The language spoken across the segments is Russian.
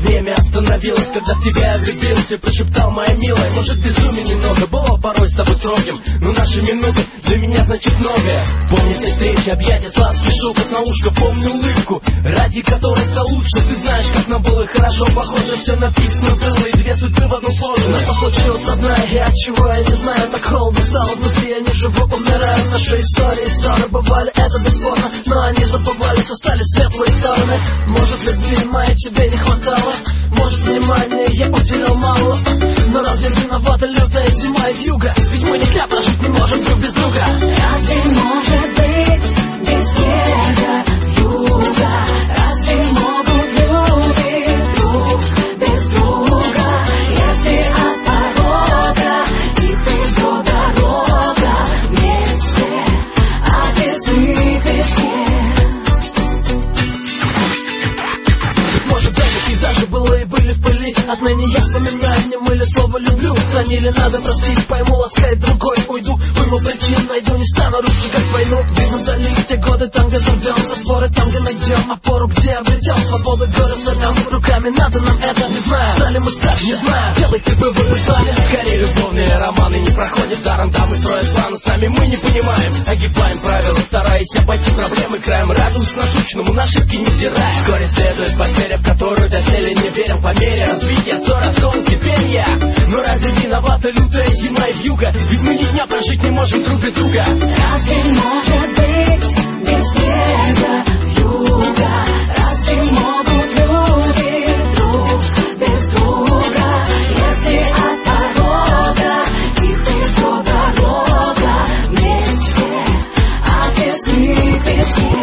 время остановилось, когда в тебя я влюбился и прошептал: моя милая, может, безумие немного было порой с тобой строгим, но наши минуты для меня значит многое. Помню все встречи, объятия, сладкий шепот на ушко, помню улыбку, ради которой все лучше. Ты знаешь, как нам было хорошо, похоже, все написано было, и две судьбы в одну сложены. Но случилась одна, и от чего я не знаю, так холодно стало внутри, я не живу, умираю. Наши истории ссоры бывали, это бесспорно, но они забывались, остались светлые стороны. Может, любви моей тебе не хватало, может, внимания я уделял мало, но разве виновата лютая зима и вьюга? Ведь мы никогда прожить не можем друг без друга. Разве может быть без снега вьюга? Разве могут люди друг без друга? Если от порога их ведет дорога вместе, а без них весне. Может, даже пейзажи было и были в пыли, отныне я вспоминаю, не мыли слово люблю. Хранили, надо простить, пойму, ласкает другой, уйду, вымыл причину, найду, не стану разжигать войну. Видно вдали те годы, там, где зайдем, затворы, там, где найдем опору, где обретем свободу, горы сорвем руками, надо нам это, не знаю, стали мы старше, не знаю, делайте выборы сами. Скорее, любовные романы не проходят даром, да, мы строим планы, с нами мы не понимаем, огибаем правила, стараясь обойти проблемы краем, радуюсь насущному, на ошибки не взирая. Вскоре следует потеря, в которую доселе не верим, по мере развития ссор, осколки, перья. Но разве виновата лютая зима и вьюга? Ведь мы ни дня прожить не можем друг без друга. Разве может быть без снега вьюга? Разве могут люди друг без друга? Если от порога их ведет дорога вместе, а без них весне.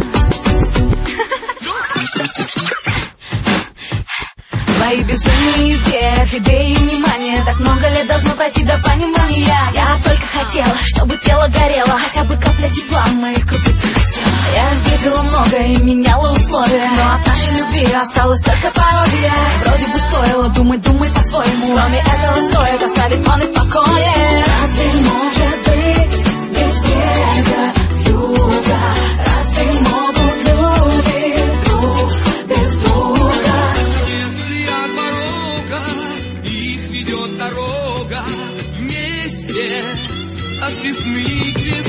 Твои безумные идеи, идеи внимания, так много лет должно пройти до понимания. Я только хотела, чтобы тело горело, хотя бы капля тепла в моих крупицах осела. Я видела многое и меняла условия, но от нашей любви осталась только пародия. Вроде бы стоило думать по-своему, кроме этого стоит оставить он и в покое. Разве может быть без снега вьюга? Разве могут люди друг без друга? Их ведет дорога вместе от весны к весне.